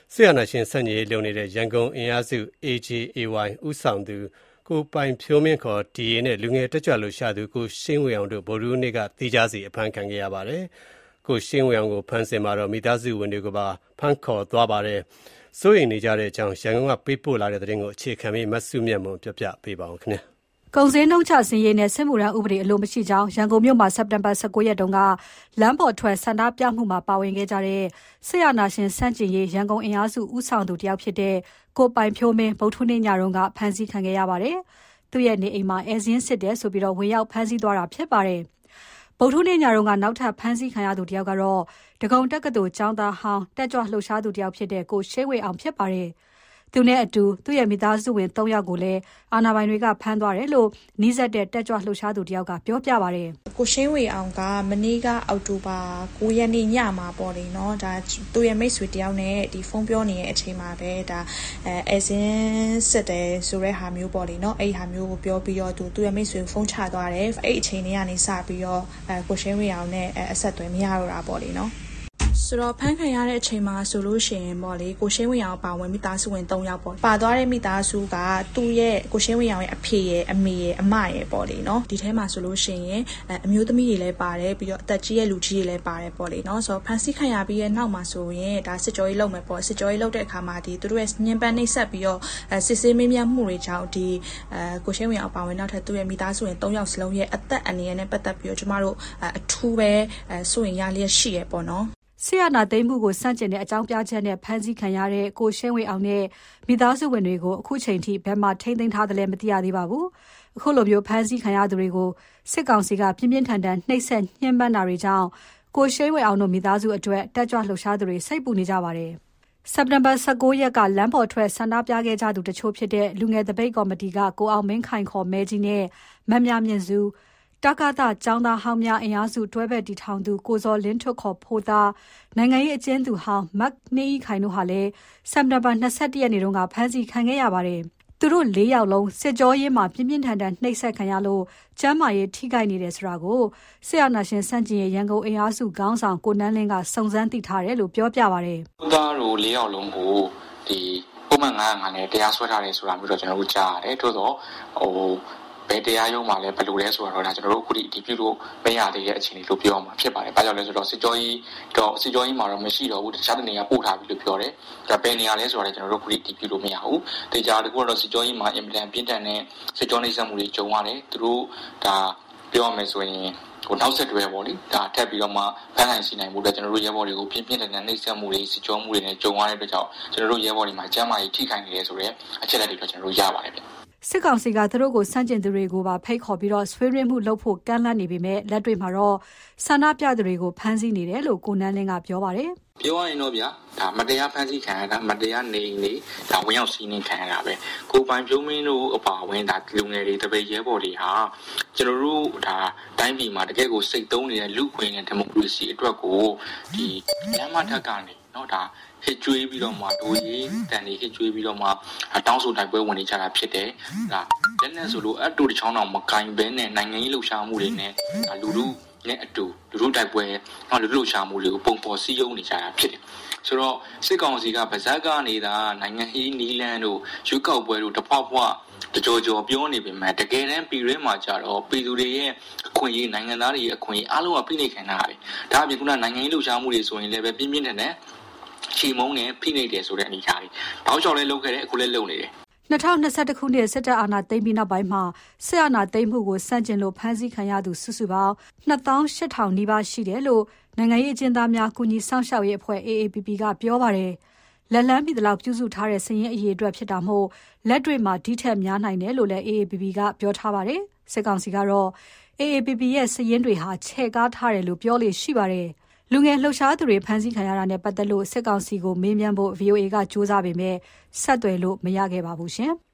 စစ်အာဏာရှင်ဆန့်ကျင်ရေးလုပ်နေတဲ့ရန်ကုန်အင်အားစု AJAY ဦးဆောင်သူကိုပိုင်ဖြိုးမင်းခေါ် DA နဲ့လူငယ်တက်ကြွလှုပ်ရှားသူကိုရှိန်းဝေအောင်တို့ဗုဒ္ဓဟူးနေ့ကသီးခြားစီအဖမ်းခံခဲ့ရပါတယ်။ကိုရှိန်းဝေအောင်ကိုဖမ်းစဉ်မှာမိသားစုဝင်တွေကိုပါဖမ်းခေါ်သွားပါတယ်။စိုးရိမ်နေကြတဲ့အကြောင်းရန်ကုန်ကပေးပို့လာတဲ့သတင်းကိုအခြေခံပြီးမဆုမြတ်မွန်ပြောပြပေးပါဦးခင်ဗျာ။ကုန်စည်နှုန်းချစည်းရေးနဲ့စစ်မှုထမ်းဥပဒေအလိုမရှိကြောင်းရန်ကုန်မြို့မှာစက်တင်ဘာ19ရက်တုန်းကလမ်းပေါ်ထွက်ဆန္ဒပြမှုမှာပါဝင်ခဲ့ကြတဲ့ဆရာနာရှင်စန့်ကျင်ရေးရန်ကုန်အင်အားစုဦးဆောင်သူတယောက်ဖြစ်တဲ့ကိုပိုင်ဖြိုးမင်းဗုဒ္ဓဟူးနေ့ညတုန်းကဖမ်းဆီးခံခဲ့ရပါတယ်။သူ့ရဲ့နေအိမ်မှာအဲဇင်းစစ်တယ်ဆိုပြီးဝင်ရောက်ဖမ်းဆီးသွားတာဖြစ်ပါတယ်။ဗုဒ္ဓဟူးနေ့ညတုန်းကနောက်ထပ်ဖမ်းဆီးခံရသူတယောက်ကတော့ဒဂုံတက္ကသိုလ်ကျောင်းသားဟောင်းတက်ကြွလှုပ်ရှားသူတယောက်ဖြစ်တဲ့ကိုရှိန်းဝေအောင်ဖြစ်ပါတယ်။သူနဲ့အတူသူ့ရဲ့မိသားစုဝင်3ယောက်ကိုလည်းအာဏာပိုင်တွေကဖမ်းသွားတယ်လို့နှီးစက်တဲ့တက်ကြွလှုပ်ရှားသူတယောက်ကပြောပြပါတယ်။ကိုရှိန်းဝေအောင်ကမနေ့ကအောက်တိုဘာ9ရက်နေ့ညမှာပေါ့လေနော်ဒါသူ့ရဲ့မိတ်ဆွေတယောက်နဲ့ဒီဖုန်းပြောနေတဲ့အချိန်မှာပဲဒါအဲဇင်းစစ်တယ်ဆိုတဲ့ဟာမျိုးပေါ့လေနော်အဲ့ဟာမျိုးကိုပြောပြီးတော့သူ့ရဲ့မိတ်ဆွေဖုန်းချသွားတယ်အဲ့အချိန်လေးကနေစပြီးတော့ကိုရှိန်းဝေအောင်နဲ့အဆက်အသွယ်မရတော့တာပေါ့လေနော်ဆိုတော့ဖမ်းခံရတဲ့အချိန်မှာဆိုလို့ရှိရင်ပေါ့လေကိုရှင်းဝင်းအောင်ပါဝင်မိသားစုဝင်3ယောက်ပေါ့ပါသွားတဲ့မိသားစုကသူ့ရဲ့ကိုရှင်းဝင်းအောင်ရဲ့အဖေရဲ့အမေရဲ့အမရဲ့ပေါ့လေနော်ဒီထဲမှာဆိုလို့ရှိရင်အမျိုးသမီးတွေလည်းပါတယ်ပြီးတော့အသက်ကြီးရဲ့လူကြီးတွေလည်းပါတယ်ပေါ့လေနော်ဆိုတော့ဖမ်းဆီးခံရပြီးရဲ့နောက်မှာဆိုရင်ဒါစစ်ကြောရေးလုပ်မယ်ပေါ့စစ်ကြောရေးလုပ်တဲ့အခါမှာဒီသူတို့ရဲ့ညှဉ်းပန်းနှိပ်စက်ပြီးတော့စစ်ဆေးမေးမြန်းမှုတွေကြောင့်ဒီကိုရှင်းဝင်းအောင်ပါဝင်နောက်ထပ်သူ့ရဲ့မိသားစုဝင်3ယောက်စလုံးရဲ့အသက်အန္တရာယ်နဲ့ပတ်သက်ပြီးတော့ကျမတို့အထူးပဲစိုးရင်ရလျက်ရှိရပေါ့နော်ဆရာနာသိမ်းမှုကိုစန့်ကျင်တဲ့အကြောင်းပြချက်နဲ့ဖမ်းဆီးခံရတဲ့ကိုရှင်းဝေအောင်နဲ့မိသားစုဝင်တွေကိုအခုချိန်ထိဘယ်မှာထိန်းသိမ်းထားတယ်လဲမသိရသေးပါဘူး။အခုလိုမျိုးဖမ်းဆီးခံရသူတွေကိုစစ်ကောင်စီကပြင်းပြင်းထန်ထန်နှိပ်စက်ညှဉ်းပန်းတာတွေကြောင့်ကိုရှင်းဝေအောင်တို့မိသားစုအတွက်တက်ကြွလှုပ်ရှားသူတွေစိတ်ပူနေကြပါတယ်။စက်တင်ဘာ19ရက်ကလမ်းပေါ်ထွက်ဆန္ဒပြခဲ့ကြသူတချို့ဖြစ်တဲ့လူငယ်သပိတ်ကော်မတီကကိုအောင်မင်းခိုင်ခေါ်မဲကြီးနဲ့မမြမြင့်စုတက္ကသကျောင်းသားဟောင်းများအင်အားစုတွဲဘက်တီထောင်သူကိုဇော်လင်းထွတ်ခေါ်ဖိုးသားနိုင်ငံရေးအကျဉ်းသူဟောင်းမတ်နေဤခိုင်တို့ဟာလည်းစက်တင်ဘာ21ရက်နေ့တုန်းကဖမ်းဆီးခံခဲ့ရပါတယ်။သူတို့4ယောက်လုံးစစ်ကြောရေးမှာပြင်းပြင်းထန်ထန်နှိပ်စက်ခံရလို့ကျန်းမာရေးထိခိုက်နေတယ်ဆိုတာကိုဆရာနာရှင်စန့်ကျင်ရေးရန်ကုန်အင်အားစုခေါင်းဆောင်ကိုနန်းလင်းကစုံစမ်းသိထားတယ်လို့ပြောပြပါတယ်။သူသားတို့4ယောက်လုံးကိုဒီပုံမှန်905နဲ့တရားစွဲထားတယ်ဆိုတာမျိုးတော့ကျွန်တော်တို့ကြားရတယ်။ထို့တော့ဘယ်တရားရုံးမှာလဲဘယ်လိုလဲဆိုတော့ဒါကျွန်တော်တို့အခုဒီအတည်ပြုလို့မရသေးတဲ့အခြေအနေလို့ပြောမှာဖြစ်ပါတယ်။ဘာကြောင့်လဲဆိုတော့စစ်ကြောရေးမှာတော့မရှိတော့ဘူးတခြားတနေရာပို့ထားပြီလို့ပြောတယ်။ဒါဘယ်နေရာလဲဆိုတော့ကျွန်တော်တို့အခုဒီအတည်ပြုလို့မရဘူး။တေချာတကူတော့စစ်ကြောရေးမှာအင်ပလန်ပြင်းထန်တဲ့စစ်ကြောနှိပ်စက်မှုတွေကြုံရတယ်။သူတို့ဒါပြောရမယ်ဆိုရင်နောက်ဆက်တွဲပေါ့လေဒါထပ်ပြီးတော့မှဖမ်းနိုင်စီနိုင်မှုအတွက်ကျွန်တော်တို့ရဲဘော်တွေကိုပြင်းပြင်းထန်ထန်နှိပ်စက်မှုတွေစစ်ကြောမှုတွေနဲ့ကြုံရတဲ့အတွက်ကြောင့်ကျွန်တော်တို့ရဲဘော်တွေမှာကျန်းမာရေးထိခိုက်နေတယ်ဆိုတော့အချက်လက်တွေတော့ကျွန်တော်တို့ရပါတယ်ဗျ။စစ်ကောင်စီကသူတို့ကိုစန့်ကျင်သူတွေကိုပါဖိတ်ခေါ်ပြီးဆွေးနွေးမှုလုပ်ဖို့ကမ်းလှမ်းနေပေမဲ့လက်တွေ့မှာတော့ဆန္ဒပြသူတွေကိုဖမ်းဆီးနေတယ်လို့ကိုနန်းလင်းကပြောပါတယ်။ပြောရရင်တော့ဗျာဒါမတရားဖမ်းဆီးခံရတာမတရားနေနေဒါဝင်ရောက်စီးနှင်းခံရတာပဲ။ကိုပိုင်ဖြိုးမင်းတို့အပါဝင်ဒါလူငယ်တွေတပည့်ရဲဘော်တွေဟာကျွန်တော်တို့ဒါတိုင်းပြည်မှာတကယ်ကိုစိတ်သုံးနေတဲ့လူ့ခွင့်နဲ့ဒီမိုကရေစီအတွက်ကိုဒီလမ်းမထက်ကနေနော်ဒါဟစ်ကျွေးပြီးတော့မှဒိုးရေးတန်တွေဟစ်ကျွေးပြီးတော့မှတောင်းဆိုတိုက်ပွဲဝင်နေကြတာဖြစ်တယ်။ဒါလက်နဲ့ဆိုလို့အတူတချောင်းတော်မကင်ဘဲနဲ့နိုင်ငံရေးလှုပ်ရှားမှုတွေနဲ့လူလူနဲ့အတူလူလူတိုက်ပွဲလူလူလှုပ်ရှားမှုတွေကိုပုံပေါ်စည်းရုံးနေကြတာဖြစ်တယ်။ဆိုတော့စစ်ကောင်စီကဗဇက်ကနေသာနိုင်ငံရေးနီလန်းတို့ရွေးကောက်ပွဲတို့တဖွာဖွာတကြောပြောနေပေမဲ့တကယ်တမ်းပြည်တွင်းမှာကြတော့ပြည်သူတွေရဲ့အခွင့်အရေးနိုင်ငံသားတွေရဲ့အခွင့်အရေးအားလုံးကပြည့်နေခံတာပဲ။ဒါအပြင်ခုနနိုင်ငံရေးလှုပ်ရှားမှုတွေဆိုရင်လည်းပဲပြင်းပြင်းထန်ထန်ချီမုံနဲ့ဖိနှိပ်တယ်ဆိုတဲ့အနေအထားတွေတောက်လျှောက်လဲလုပ်ခဲ့တယ်အခုလဲလုပ်နေတယ် 2021ခုနှစ်စစ်တပ်အာဏာသိမ်းပြီးနောက်ပိုင်းမှာစစ်အာဏာသိမ်းမှုကိုစန့်ကျင်လို့ဖမ်းဆီးခံရသူစုစုပေါင်း28,000နီးပါးရှိတယ်လို့နိုင်ငံရေးအကျဉ်းသားများကူညီဆောင်ရှောက်ရေးအဖွဲ့ AAPP ကပြောပါတယ်။လက်လန်းပြည်လောက်ပြုစုထားတဲ့စည်ရင်းအရေးအတွက်ဖြစ်တာမို့လက်တွေ့မှာဒီထက်များနိုင်တယ်လို့လည်း AAPP ကပြောထားပါတယ်။စစ်ကောင်စီကတော့ AAPP ရဲ့စည်ရင်းတွေဟာချဲ့ကားထားတယ်လို့ပြောလို့ရှိပါတယ်။လူငယ်လှုပ်ရှားသူတွေဖမ်းဆီးခံရတာနဲ့ပတ်သက်လို့စစ်ကောင်စီကိုမေးမြန်းဖို့ VOA ကစူးစမ်းပေမဲ့ဆက်သွယ်လို့မရခဲ့ပါဘူးရှင်။